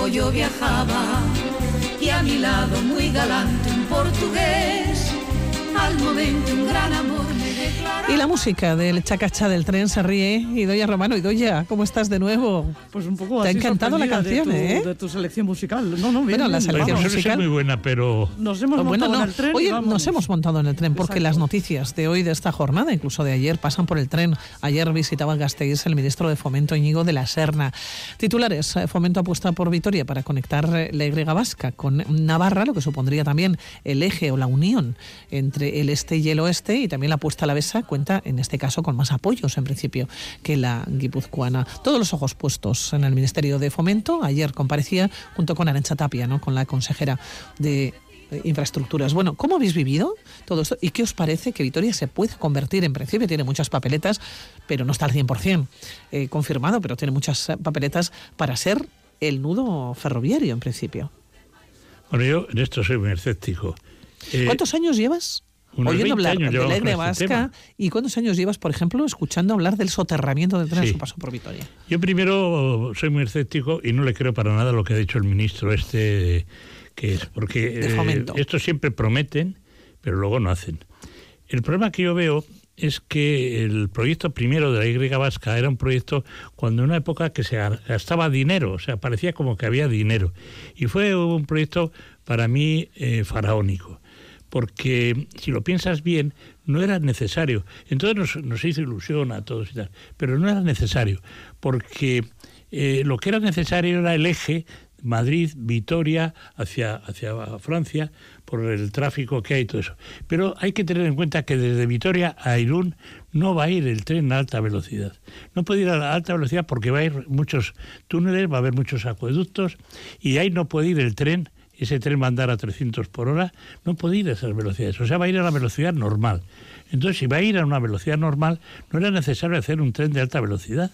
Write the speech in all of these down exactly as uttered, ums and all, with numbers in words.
tiempo yo viajaba y a mi lado muy galante un portugués, al momento un gran amor me declaraba. Y la música del chacachá del tren se ríe. Idoia Romano, Idoia, ¿cómo estás de nuevo? Pues un poco Te ha así encantado la canción, de tu, ¿eh? de tu selección musical. No, no, bien, Bueno, la bien, selección vamos. musical Es muy buena, pero... Nos hemos Oh, montado bueno, no. en el tren. Oye, y vamos. nos hemos montado en el tren porque Exacto. las noticias de hoy, de esta jornada, incluso de ayer, pasan por el tren. Ayer visitaba Gasteiz el ministro de Fomento, Íñigo de la Serna. Titulares: Fomento apuesta por Vitoria para conectar la Y vasca con Navarra, lo que supondría también el eje o la unión entre el este y el oeste, y también la apuesta alavesa cuenta, en este caso, con más apoyos, en principio, que la guipuzcoana. Todos los ojos puestos en el Ministerio de Fomento. Ayer comparecía junto con Arantxa Tapia, ¿no?, con la consejera de Infraestructuras. Bueno, ¿cómo habéis vivido todo esto? ¿Y qué os parece que Vitoria se pueda convertir? En principio tiene muchas papeletas, pero no está al cien por ciento eh, confirmado, pero tiene muchas papeletas para ser el nudo ferroviario, en principio. Bueno, yo en esto soy muy escéptico. Eh, ¿Cuántos años llevas unos oyendo veinte hablar años de la llevamos Y con este vasca? tema. ¿Y cuántos años llevas, por ejemplo, escuchando hablar del soterramiento del tren Sí. a su paso por Vitoria? Yo primero soy muy escéptico y no le creo para nada lo que ha dicho el ministro este, que es porque De Fomento. eh, estos siempre prometen, pero luego no hacen. El problema que yo veo es que el proyecto primero de la Y vasca era un proyecto cuando en una época que se gastaba dinero, o sea, parecía como que había dinero. Y fue un proyecto para mí eh, faraónico, porque si lo piensas bien, no era necesario. Entonces nos, nos hizo ilusión a todos y tal, pero no era necesario, porque eh, lo que era necesario era el eje Madrid-Vitoria hacia, hacia Francia, por el tráfico que hay y todo eso. Pero hay que tener en cuenta que desde Vitoria a Irún no va a ir el tren a alta velocidad. No puede ir a la alta velocidad porque va a ir muchos túneles, va a haber muchos acueductos, y ahí no puede ir el tren. Ese tren va a andar a trescientos por hora, no puede ir a esas velocidades, o sea, va a ir a la velocidad normal. Entonces, si va a ir a una velocidad normal, no era necesario hacer un tren de alta velocidad,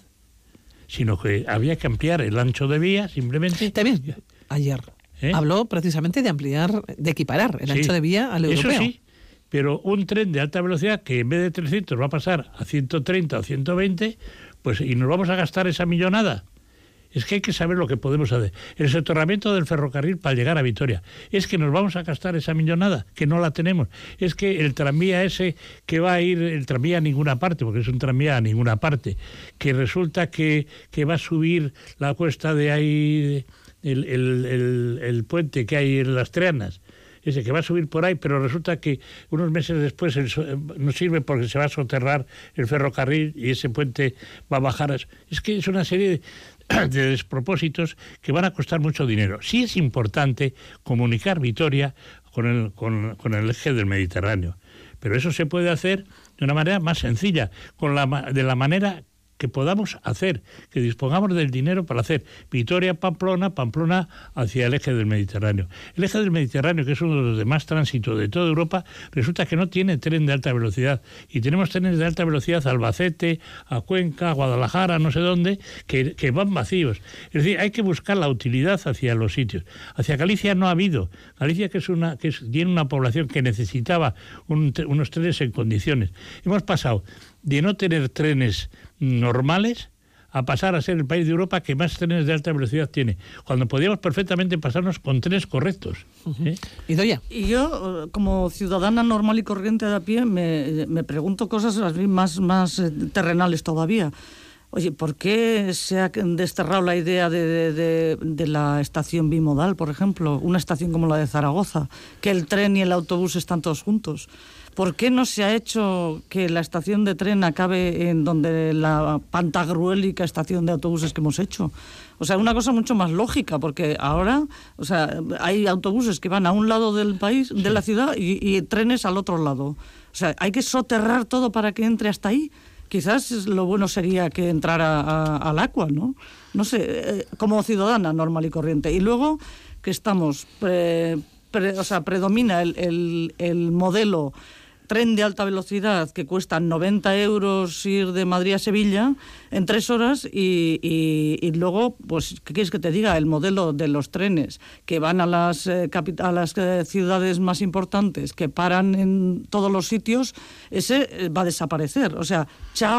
sino que había que ampliar el ancho de vía, simplemente. También, ayer, ¿Eh? habló precisamente de ampliar, de equiparar el Sí, ancho de vía al europeo. Eso sí, pero un tren de alta velocidad que en vez de trescientos va a pasar a ciento treinta o ciento veinte, pues y nos vamos a gastar esa millonada. Es que hay que saber lo que podemos hacer. El soterramiento del ferrocarril para llegar a Vitoria. Es que nos vamos a gastar esa millonada, que no la tenemos. Es que el tranvía ese que va a ir, el tranvía a ninguna parte, porque es un tranvía a ninguna parte, que resulta que, que va a subir la cuesta de ahí, el, el, el, el puente que hay en las Trianas, ese que va a subir por ahí, pero resulta que unos meses después el, no sirve porque se va a soterrar el ferrocarril y ese puente va a bajar. Es que es una serie de de despropósitos que van a costar mucho dinero. Sí es importante comunicar Vitoria con el, con, con el eje del Mediterráneo, pero eso se puede hacer de una manera más sencilla, con la, de la manera que podamos hacer, que dispongamos del dinero para hacer Vitoria-Pamplona, Pamplona hacia el eje del Mediterráneo. El eje del Mediterráneo, que es uno de los de más tránsito de toda Europa, resulta que no tiene tren de alta velocidad, y tenemos trenes de alta velocidad a Albacete, a Cuenca, a Guadalajara, no sé dónde, que, que van vacíos. Es decir, hay que buscar la utilidad hacia los sitios. Hacia Galicia no ha habido. Galicia, que es una que es, tiene una población que necesitaba un, unos trenes en condiciones. Hemos pasado de no tener trenes normales a pasar a ser el país de Europa que más trenes de alta velocidad tiene, cuando podíamos perfectamente pasarnos con trenes correctos. ¿eh? Idoia. Y yo, como ciudadana normal y corriente de a pie, me, me pregunto cosas así más, más terrenales todavía. Oye, ¿por qué se ha desterrado la idea de, de, de, de la estación bimodal, por ejemplo? Una estación como la de Zaragoza, que el tren y el autobús están todos juntos. ¿Por qué no se ha hecho que la estación de tren acabe en donde la pantagruélica estación de autobuses que hemos hecho? O sea, una cosa mucho más lógica, porque ahora, o sea, hay autobuses que van a un lado del país, de la ciudad, y, y trenes al otro lado. O sea, hay que soterrar todo para que entre hasta ahí. Quizás lo bueno sería que entrara a, al agua, ¿no? No sé, eh, como ciudadana normal y corriente. Y luego que estamos, pre, pre, o sea, predomina el, el, el modelo tren de alta velocidad que cuesta noventa euros ir de Madrid a Sevilla en tres horas y, y, y luego, pues, ¿qué quieres que te diga? El modelo de los trenes que van a las, eh, capi- a las eh, ciudades más importantes, que paran en todos los sitios, ese eh, va a desaparecer. O sea, chao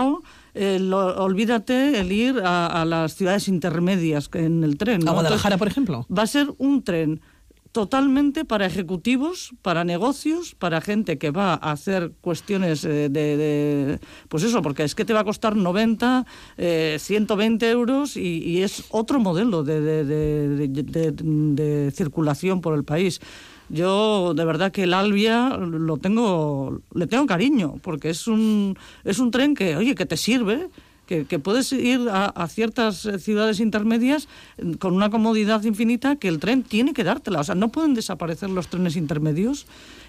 eh, lo, olvídate el ir a, a las ciudades intermedias en el tren, ¿no? ¿A Guadalajara, Entonces, por ejemplo? Va a ser un tren totalmente para ejecutivos, para negocios, para gente que va a hacer cuestiones de, de, de pues eso, porque es que te va a costar noventa, eh, ciento veinte euros y, y es otro modelo de, de, de, de, de, de circulación por el país. Yo de verdad que el Alvia lo tengo, le tengo cariño, porque es un es un tren que, oye, que te sirve. Que, que puedes ir a, a ciertas ciudades intermedias con una comodidad infinita que el tren tiene que dártela. O sea, no pueden desaparecer los trenes intermedios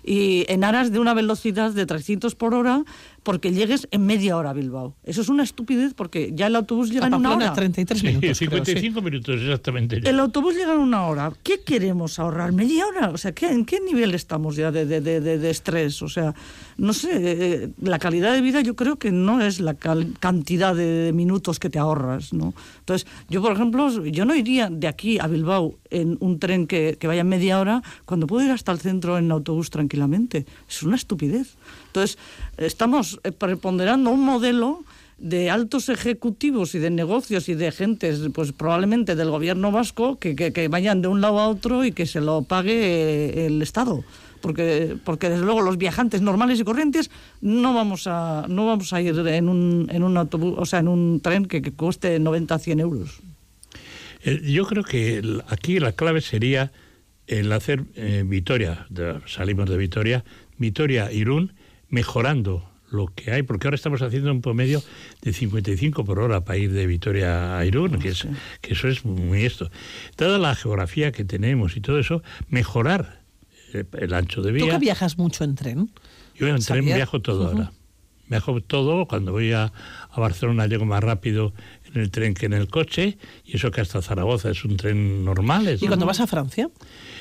y en aras de una velocidad de trescientos por hora porque llegues en media hora a Bilbao. Eso es una estupidez porque ya el autobús llega en una hora. treinta y tres minutos. Sí, cincuenta y cinco creo, sí. minutos exactamente. Ya. El autobús llega en una hora. ¿Qué queremos ahorrar? ¿Media hora? O sea, ¿qué, ¿en qué nivel estamos ya de, de, de, de estrés? O sea, no sé, eh, la calidad de vida yo creo que no es la cal- cantidad de minutos que te ahorras, ¿no? Entonces, yo, por ejemplo, yo no iría de aquí a Bilbao en un tren que, que vaya en media hora cuando puedo ir hasta el centro en autobús tranquilamente. Es una estupidez. Entonces, estamos preponderando un modelo de altos ejecutivos y de negocios y de gentes, pues probablemente del gobierno vasco, que, que, que vayan de un lado a otro y que se lo pague el Estado. Porque, porque desde luego los viajantes normales y corrientes no vamos a no vamos a ir en un, en un autobús, o sea, en un tren que, que cueste noventa a cien euros. Eh, yo creo que el, aquí la clave sería el hacer eh, Vitoria, de, salimos de Vitoria, Vitoria-Irún, mejorando lo que hay, porque ahora estamos haciendo un promedio de cincuenta y cinco por hora para ir de Vitoria a Irún, no, que, es, sí. que eso es muy esto. Dada la geografía que tenemos y todo eso, mejorar el, el ancho de vía. ¿Tú que viajas mucho en tren? Yo en tren ¿Sabía? viajo todo uh-huh. ahora. Viajo todo, cuando voy a, a Barcelona llego más rápido en el tren que en el coche, y eso que hasta Zaragoza es un tren normal. Es, ¿Y cuando ¿no? vas a Francia?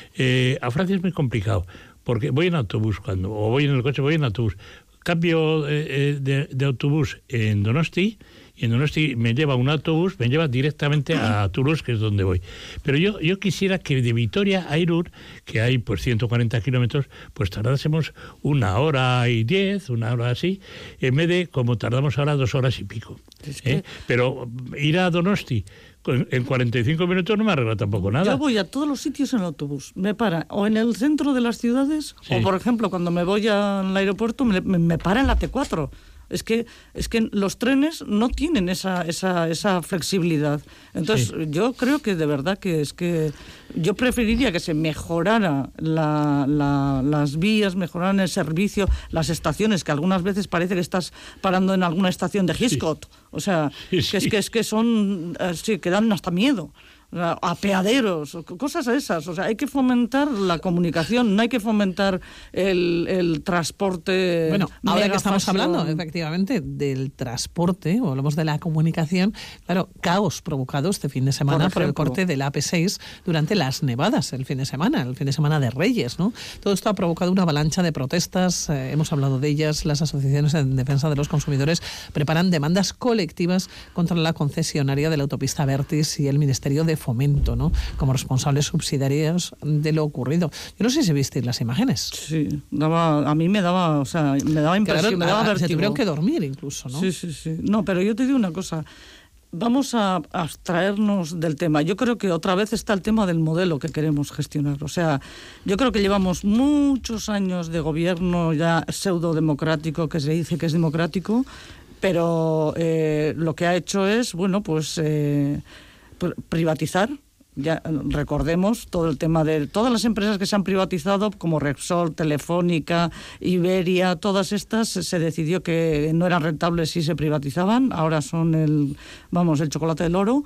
Eh, a Francia es muy complicado, porque voy en autobús, cuando o voy en el coche, voy en autobús. Cambio eh, de, de autobús en Donosti, y en Donosti me lleva un autobús, me lleva directamente a Toulouse, que es donde voy. Pero yo, yo quisiera que de Vitoria a Irún, que hay pues ciento cuarenta kilómetros, pues tardásemos una hora y diez, una hora así, en vez de como tardamos ahora dos horas y pico. Es que... ¿eh? Pero ir a Donosti en cuarenta y cinco minutos no me arregla tampoco nada. Yo voy a todos los sitios en autobús. Me para o en el centro de las ciudades, sí. o por ejemplo, cuando me voy al aeropuerto, me, me, me para en la T cuatro. Es que, es que los trenes no tienen esa, esa, esa flexibilidad. Entonces, sí. yo creo que de verdad que es que yo preferiría que se mejorara la, la, las vías, mejoraran el servicio, las estaciones, que algunas veces parece que estás parando en alguna estación de Hitchcock. Sí. O sea, sí, sí. que es que es que son, sí, que dan hasta miedo. Apeaderos, cosas esas. O sea, hay que fomentar la comunicación, no hay que fomentar el, el transporte. Bueno, ahora que estamos fashion. hablando efectivamente del transporte, o hablamos de la comunicación, claro, caos provocado este fin de semana por, por el corte del A P seis durante las nevadas el fin de semana, el fin de semana de Reyes, ¿no? Todo esto ha provocado una avalancha de protestas, eh, hemos hablado de ellas, las asociaciones en defensa de los consumidores preparan demandas colectivas contra la concesionaria de la autopista Vertis y el Ministerio de Fomento, ¿no? Como responsables subsidiarios de lo ocurrido. Yo no sé si visteis las imágenes. Sí, daba, a mí me daba, o sea, me daba impresión, claro, me daba vértigo. Se tuvieron que dormir incluso, ¿no? Sí, sí, sí. No, pero yo te digo una cosa. Vamos a abstraernos del tema. Yo creo que otra vez está el tema del modelo que queremos gestionar. O sea, yo creo que llevamos muchos años de gobierno ya pseudo-democrático, que se dice que es democrático, pero eh, lo que ha hecho es, bueno, pues eh, privatizar. Ya recordemos todo el tema de todas las empresas que se han privatizado, como Repsol, Telefónica, Iberia, todas estas se decidió que no eran rentables si se privatizaban, ahora son el, vamos, el chocolate del oro,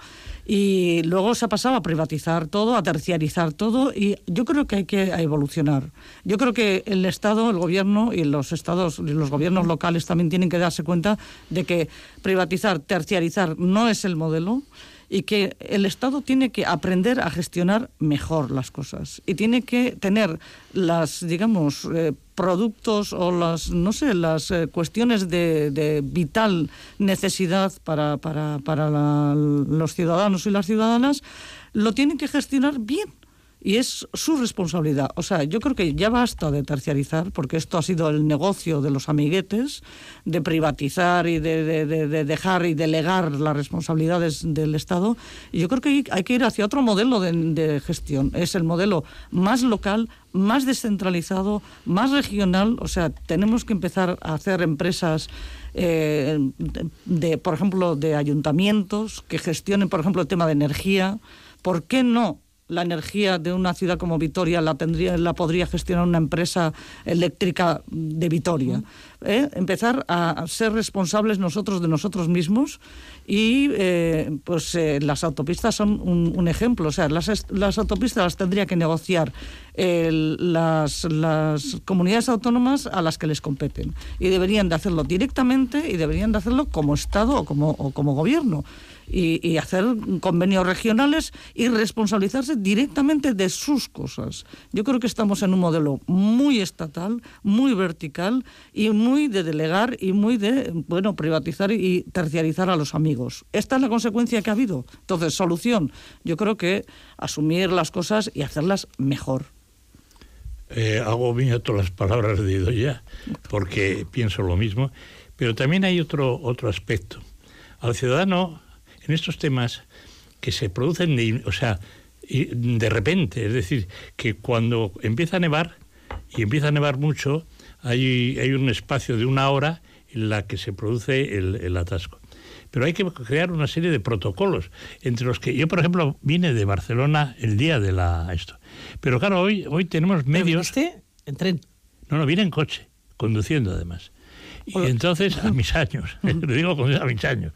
y luego se ha pasado a privatizar todo, a terciarizar todo, y yo creo que hay que evolucionar. Yo creo que el Estado, el gobierno y los estados, los gobiernos locales también tienen que darse cuenta de que privatizar, terciarizar no es el modelo, y que el Estado tiene que aprender a gestionar mejor las cosas y tiene que tener las, digamos, eh, productos o las, no sé, las eh, cuestiones de, de vital necesidad para, para, para la, los ciudadanos y las ciudadanas, lo tienen que gestionar bien. y es su responsabilidad. O sea, yo creo que ya basta de terciarizar, porque esto ha sido el negocio de los amiguetes, de privatizar y de, de, de, de dejar y delegar las responsabilidades del Estado. Y yo creo que hay que ir hacia otro modelo de, de gestión. Es el modelo más local, más descentralizado, más regional. O sea, tenemos que empezar a hacer empresas eh, de, de, por ejemplo, de ayuntamientos que gestionen, por ejemplo, el tema de energía. ¿Por qué no? La energía de una ciudad como Vitoria la tendría, la podría gestionar una empresa eléctrica de Vitoria. ¿Eh? Empezar a ser responsables nosotros de nosotros mismos y eh, pues eh, las autopistas son un, un ejemplo. O sea, las, las autopistas las tendría que negociar el, las, las comunidades autónomas a las que les competen, y deberían de hacerlo directamente y deberían de hacerlo como Estado o como, o como gobierno. Y, y hacer convenios regionales y responsabilizarse directamente de sus cosas. Yo creo que estamos en un modelo muy estatal, muy vertical y muy de delegar y muy de, bueno, privatizar y terciarizar a los amigos. Esta es la consecuencia que ha habido. Entonces, solución, yo creo que asumir las cosas y hacerlas mejor. Eh, hago mío todas las palabras de Idoia, porque pienso lo mismo, pero también hay otro, otro aspecto. Al ciudadano, en estos temas que se producen de, o sea, de repente, es decir, que cuando empieza a nevar, y empieza a nevar mucho, hay, hay un espacio de una hora en la que se produce el, el atasco. Pero hay que crear una serie de protocolos, entre los que yo, por ejemplo, vine de Barcelona el día de la esto. Pero claro, hoy, hoy tenemos medios... ¿Pero viniste en tren? No, no, vine en coche, conduciendo además. Y Hola. Entonces, a mis años, lo digo a mis años.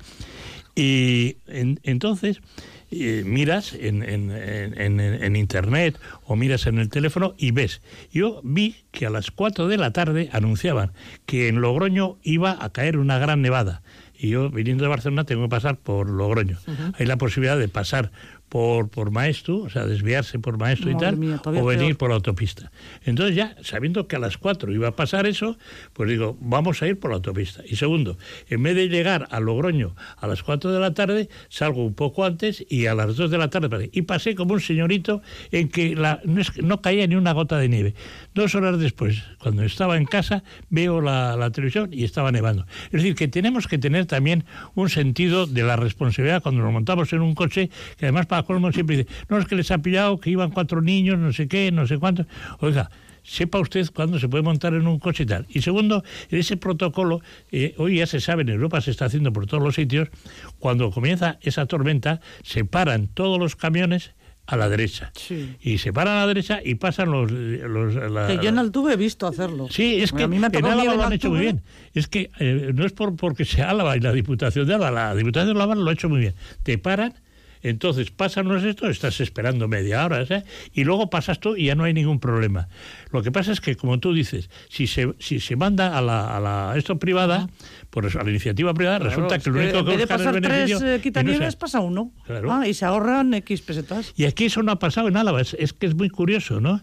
Y en, entonces eh, miras en, en, en, en internet o miras en el teléfono y ves. Yo vi que a las cuatro de la tarde anunciaban que en Logroño iba a caer una gran nevada. Y yo, viniendo de Barcelona, tengo que pasar por Logroño. Uh-huh. Hay la posibilidad de pasar por, por Maestu, o sea, desviarse por Maestu y tal, mía, o venir peor. por la autopista. Entonces ya, sabiendo que a las cuatro iba a pasar eso, pues digo, vamos a ir por la autopista. Y segundo, en vez de llegar a Logroño a las cuatro de la tarde, salgo un poco antes y a las dos de la tarde pasé. Y pasé como un señorito en que la, no, es, no caía ni una gota de nieve. Dos horas después, cuando estaba en casa, veo la, la televisión y estaba nevando. Es decir, que tenemos que tener también un sentido de la responsabilidad cuando nos montamos en un coche, que además para colmo siempre dice, no, es que les ha pillado que iban cuatro niños, no sé qué, no sé cuántos. Oiga, sepa usted cuándo se puede montar en un coche y tal. Y segundo, en ese protocolo, eh, hoy ya se sabe, en Europa se está haciendo por todos los sitios, cuando comienza esa tormenta, se paran todos los camiones a la derecha. Sí. Y se paran a la derecha y pasan los... los la, que yo en Altuve he visto hacerlo. Sí, es que a mí me en Álava lo han hecho muy bien. Es que eh, no es por porque sea Álava y la Diputación de Álava, la Diputación de Álava lo ha hecho muy bien. Te paran, entonces pasan los estos, estás esperando media hora, ¿sabes? Y luego pasas tú y ya no hay ningún problema. Lo que pasa es que, como tú dices, si se si se manda a la, a la esto privada, por eso, a la iniciativa privada, claro, resulta que lo único que, que buscan es beneficio... En vez de pasar tres eh, quitanieves, no pasa uno. Claro. Ah, y se ahorran X pesetas. Y aquí eso no ha pasado en Álava, es, es que es muy curioso, ¿no?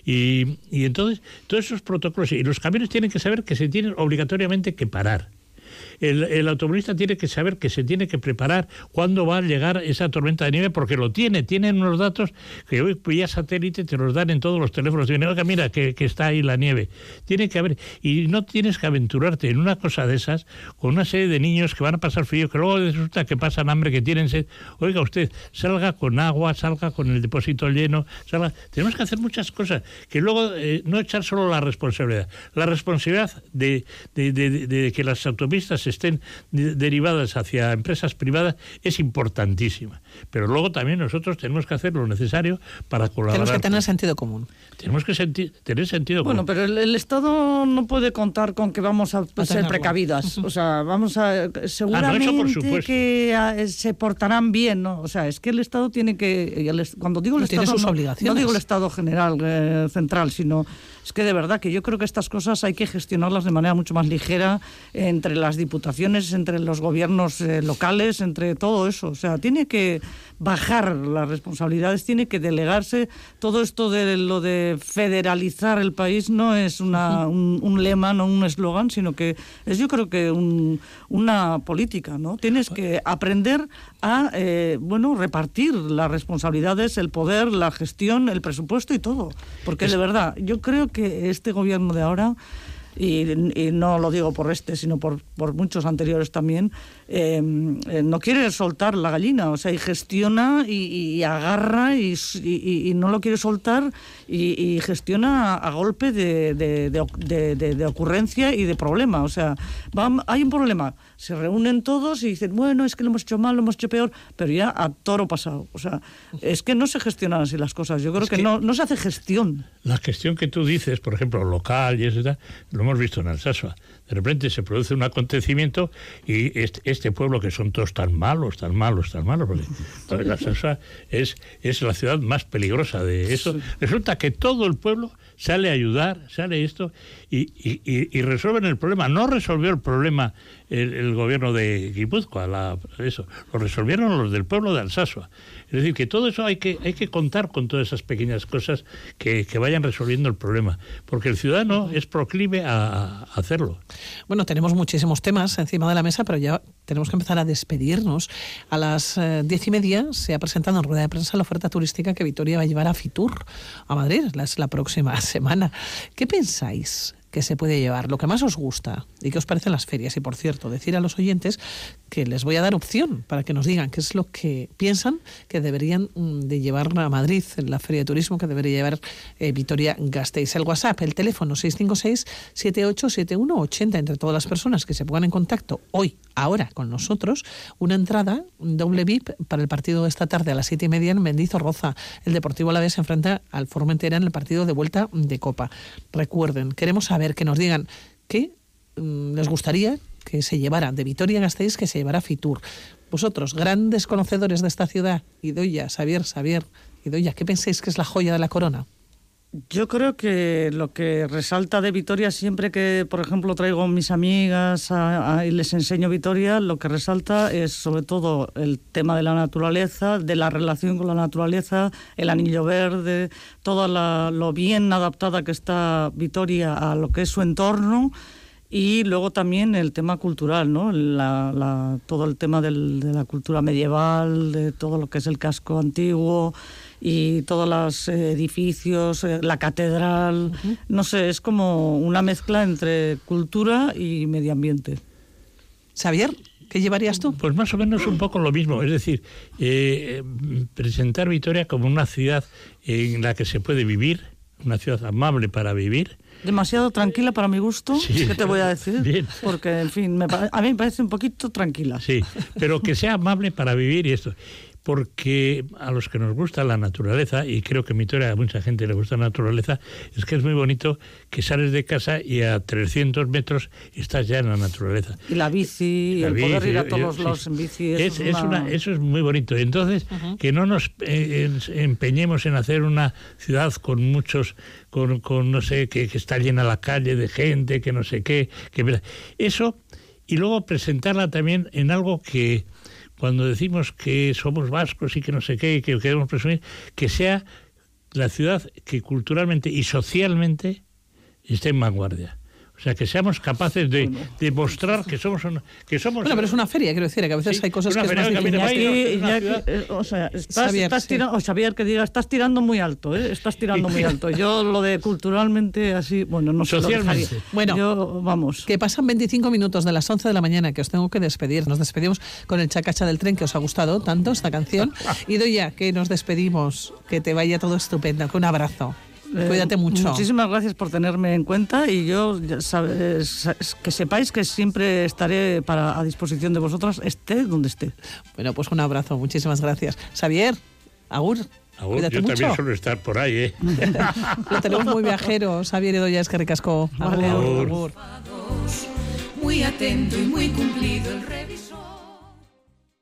Y, y entonces, todos esos protocolos, y los camiones tienen que saber que se tienen obligatoriamente que parar. El, el automovilista tiene que saber que se tiene que preparar cuándo va a llegar esa tormenta de nieve, porque lo tiene, tienen unos datos que hoy vía satélite te los dan en todos los teléfonos. Dicen, oiga, mira, que, que está ahí la nieve. Tiene que haber, y no tienes que aventurarte en una cosa de esas con una serie de niños que van a pasar frío, que luego resulta que pasan hambre, que tienen sed. Oiga usted, salga con agua, salga con el depósito lleno, salga. Tenemos que hacer muchas cosas, que luego eh, no echar solo la responsabilidad. La responsabilidad de, de, de, de, de que las autopistas estén de, derivadas hacia empresas privadas es importantísima. Pero luego también nosotros tenemos que hacer lo necesario para colaborar. Tenemos que tener sentido común. Tenemos que senti- tener sentido bueno, común. Bueno, pero el, el Estado no puede contar con que vamos a, a ser precavidas. O sea, vamos a... Seguramente ah, no, eso por supuesto. que a, se portarán bien, ¿no? O sea, es que el Estado tiene que... El, cuando digo el no Estado... Tiene sus no, obligaciones. no digo el Estado general, eh, central, sino... Es que de verdad que yo creo que estas cosas hay que gestionarlas de manera mucho más ligera entre las diputaciones, entre los gobiernos eh, locales, entre todo eso. O sea, tiene que bajar las responsabilidades, tiene que delegarse. Todo esto de lo de federalizar el país no es una, un, un lema, no un eslogan, sino que es, yo creo que un, una política, ¿no? Tienes que aprender a, eh, bueno, repartir las responsabilidades, el poder, la gestión, el presupuesto y todo. Porque de verdad, yo creo que este gobierno de ahora, y, y no lo digo por este, sino por, por muchos anteriores también, eh, eh, no quiere soltar la gallina, o sea, y gestiona y, y agarra y, y, y no lo quiere soltar y, y gestiona a, a golpe de, de, de, de, de, de ocurrencia y de problema. O sea, va, hay un problema, se reúnen todos y dicen, bueno, es que lo hemos hecho mal, lo hemos hecho peor, pero ya a toro pasado. O sea, es que no se gestionan así las cosas, yo creo que, que no, no se hace gestión. La gestión que tú dices, por ejemplo, local y eso, lo hemos visto en Alsasua. De repente se produce un acontecimiento y este, este pueblo, que son todos tan malos, tan malos, tan malos, porque, porque Alsasua es, es la ciudad más peligrosa de eso. Sí. Resulta que todo el pueblo sale a ayudar, sale esto y, y, y, y resuelven el problema. No resolvió el problema el, el gobierno de Guipúzcoa, la, eso, lo resolvieron los del pueblo de Alsasua. Es decir, que todo eso hay que, hay que contar con todas esas pequeñas cosas que, que vayan resolviendo el problema, porque el ciudadano es proclive a, a hacerlo. Bueno, tenemos muchísimos temas encima de la mesa, pero ya tenemos que empezar a despedirnos. A las eh, diez y media se ha presentado en rueda de prensa la oferta turística que Vitoria va a llevar a Fitur, a Madrid, la, es la próxima semana. ¿Qué pensáis que se puede llevar? Lo que más os gusta y qué os parecen las ferias. Y por cierto, decir a los oyentes que les voy a dar opción para que nos digan qué es lo que piensan que deberían de llevar a Madrid en la feria de turismo, que debería llevar eh, Vitoria-Gasteiz. El WhatsApp, el teléfono seis cinco seis, siete ocho siete uno ocho cero. Entre todas las personas que se pongan en contacto hoy, ahora con nosotros, una entrada, un doble V I P para el partido de esta tarde a las siete y media en Mendizorroza. El Deportivo Alavés se enfrenta al Formentera en el partido de vuelta de Copa. Recuerden, queremos saber que nos digan qué mmm, les gustaría que se llevara de Vitoria-Gasteiz, que se llevara Fitur. Vosotros, grandes conocedores de esta ciudad, Idoia, Xavier, Xavier, Idoia, ¿qué pensáis que es la joya de la corona? Yo creo que lo que resalta de Vitoria, siempre que, por ejemplo, traigo a mis amigas a, a, y les enseño Vitoria, lo que resalta es sobre todo el tema de la naturaleza, de la relación con la naturaleza, el anillo verde, todo la, lo bien adaptada que está Vitoria a lo que es su entorno. Y luego también el tema cultural, ¿no? La, la, todo el tema del, de la cultura medieval, de todo lo que es el casco antiguo y todos los edificios, la catedral. Uh-huh. No sé, es como una mezcla entre cultura y medio ambiente. Xavier, ¿qué llevarías tú? Pues más o menos un poco lo mismo, es decir, eh, presentar Vitoria como una ciudad en la que se puede vivir, una ciudad amable para vivir. Demasiado tranquila para mi gusto, sí. ¿Qué te voy a decir? Bien. Porque, en fin, me, a mí me parece un poquito tranquila. Sí, pero que sea amable para vivir y esto. Porque a los que nos gusta la naturaleza, y creo que en Vitoria a mucha gente le gusta la naturaleza, es que es muy bonito que sales de casa y a trescientos metros estás ya en la naturaleza. Y la bici, y, y el bici, poder ir a todos los lados sí. en bici. Eso es, es, una... una, eso es muy bonito. Entonces, uh-huh. que no nos eh, empeñemos en hacer una ciudad con muchos, con, con no sé, que, que está llena la calle de gente, que no sé qué. Que... Eso, y luego presentarla también en algo que... Cuando decimos que somos vascos y que no sé qué, y que queremos presumir, que sea la ciudad que culturalmente y socialmente esté en vanguardia. O sea, que seamos capaces de bueno. demostrar que somos... Una, que somos bueno, pero es una feria, quiero decir, que a veces sí, hay cosas que es más difícil. O sea, estás, Xavier, estás tirando, sí. o Xavier, que diga, estás tirando muy alto, ¿eh? Estás tirando muy alto. Yo lo de culturalmente así, bueno, no sé. Socialmente. Bueno, Yo, vamos. Que pasan veinticinco minutos de las once de la mañana, que os tengo que despedir. Nos despedimos con el Chacacha del Tren, que os ha gustado tanto esta canción. Y Idoia, que nos despedimos, que te vaya todo estupendo, que un abrazo. Cuídate mucho. Eh, muchísimas gracias por tenerme en cuenta y yo ya sabes, que sepáis que siempre estaré para, a disposición de vosotras, esté donde esté. Bueno, pues un abrazo, muchísimas gracias. Xavier, agur. Agur, yo mucho. También suelo estar por ahí, ¿eh? Lo tenemos muy viajero, Xavier Idoia, es que ricasco. Vale, agur. Agur. Muy atento y muy cumplido el revisor.